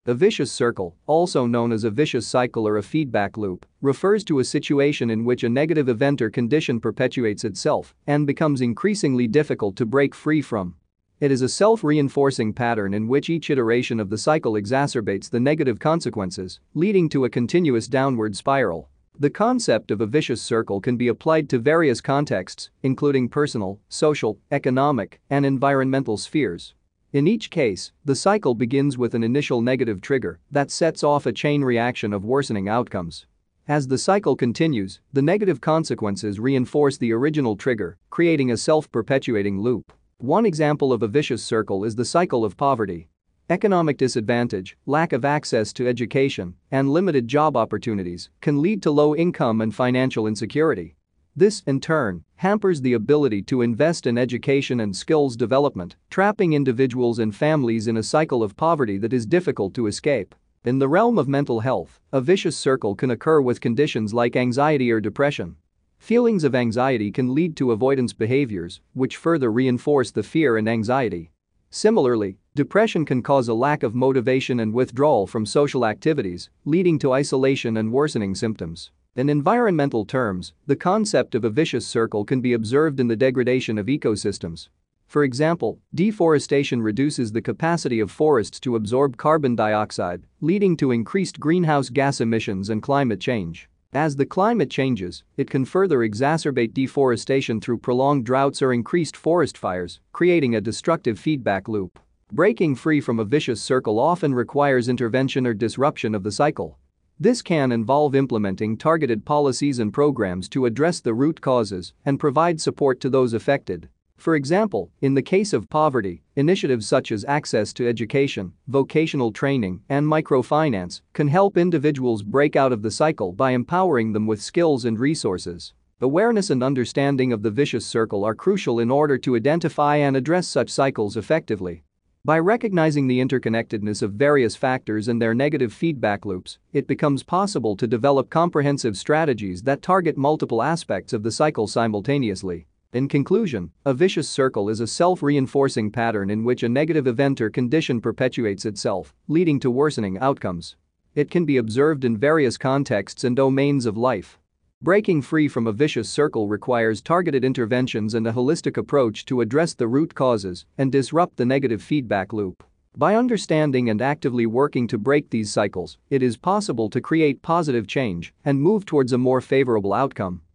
A vicious circle, also known as a vicious cycle or a feedback loop, refers to a situation in which a negative event or condition perpetuates itself and becomes increasingly difficult to break free from. It is a self-reinforcing pattern in which each iteration of the cycle exacerbates the negative consequences, leading to a continuous downward spiral. The concept of a vicious circle can be applied to various contexts, including personal, social, economic, and environmental spheres. In each case, the cycle begins with an initial negative trigger that sets off a chain reaction of worsening outcomes. As the cycle continues, the negative consequences reinforce the original trigger, creating a self-perpetuating loop. One example of a vicious circle is the cycle of poverty. Economic disadvantage, lack of access to education, and limited job opportunities can lead to low income and financial insecurity. This, in turn, hampers the ability to invest in education and skills development, trapping individuals and families in a cycle of poverty that is difficult to escape. In the realm of mental health, a vicious circle can occur with conditions like anxiety or depression. Feelings of anxiety can lead to avoidance behaviors, which further reinforce the fear and anxiety. Similarly, depression can cause a lack of motivation and withdrawal from social activities, leading to isolation and worsening symptoms. In environmental terms, the concept of a vicious circle can be observed in the degradation of ecosystems. For example, deforestation reduces the capacity of forests to absorb carbon dioxide, leading to increased greenhouse gas emissions and climate change. As the climate changes, it can further exacerbate deforestation through prolonged droughts or increased forest fires, creating a destructive feedback loop. Breaking free from a vicious circle often requires intervention or disruption of the cycle. This can involve implementing targeted policies and programs to address the root causes and provide support to those affected. For example, in the case of poverty, initiatives such as access to education, vocational training, and microfinance can help individuals break out of the cycle by empowering them with skills and resources. Awareness and understanding of the vicious circle are crucial in order to identify and address such cycles effectively. By recognizing the interconnectedness of various factors and their negative feedback loops, it becomes possible to develop comprehensive strategies that target multiple aspects of the cycle simultaneously. In conclusion, a vicious circle is a self-reinforcing pattern in which a negative event or condition perpetuates itself, leading to worsening outcomes. It can be observed in various contexts and domains of life. Breaking free from a vicious circle requires targeted interventions and a holistic approach to address the root causes and disrupt the negative feedback loop. By understanding and actively working to break these cycles, it is possible to create positive change and move towards a more favorable outcome.